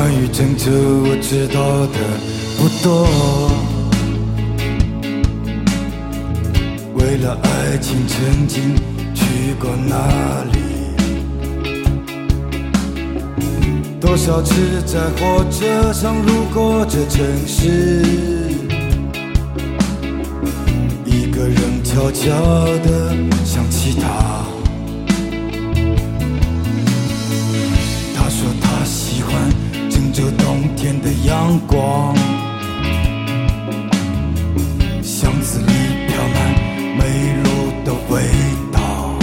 关于拯救，我知道的不多。为了爱情，曾经去过哪里？多少次在火车上路过这城市，一个人悄悄地想起他。他说他喜欢郑州冬天的阳光，巷子里飘满梅露的味道，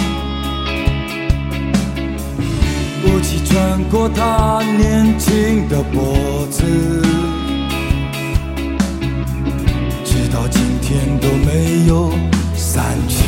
雾气穿过他年轻的脖子，直到今天都没有散去。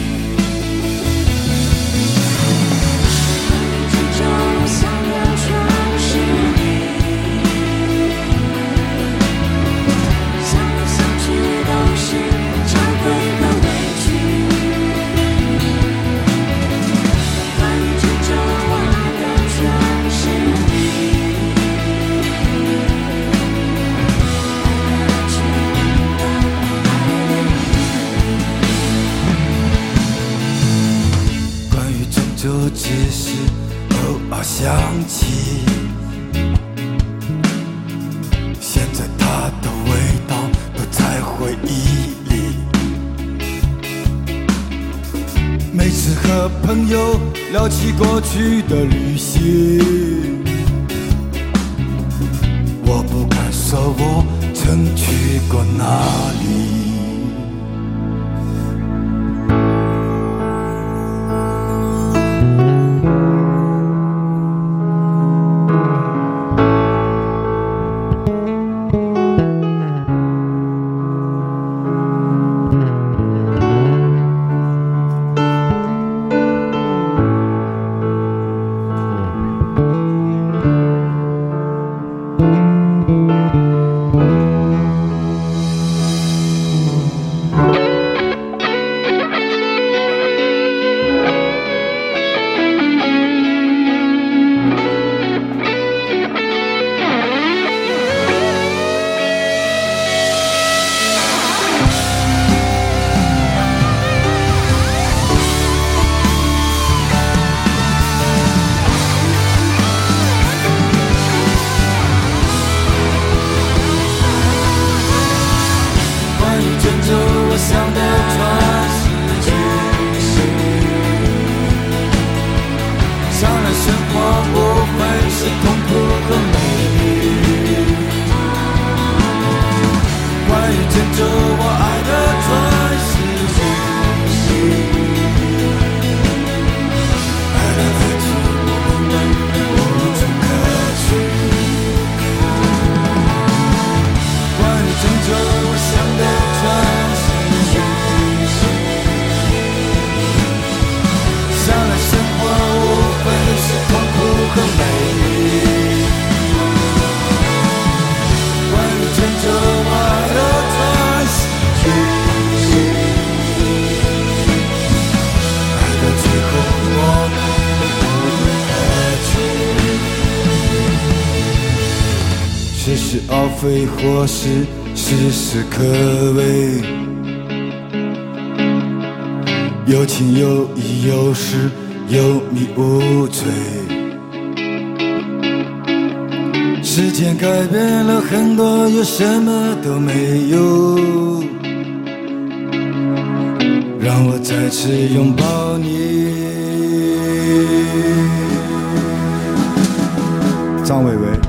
就只是偶尔想起，现在它的味道都在回忆里。每次和朋友聊起过去的旅行，我不敢说我曾去过哪里。似是而非，或是事事可畏，有情有义，有时有迷无罪。时间改变了很多，又什么都没有，让我再次拥抱你。张伟伟。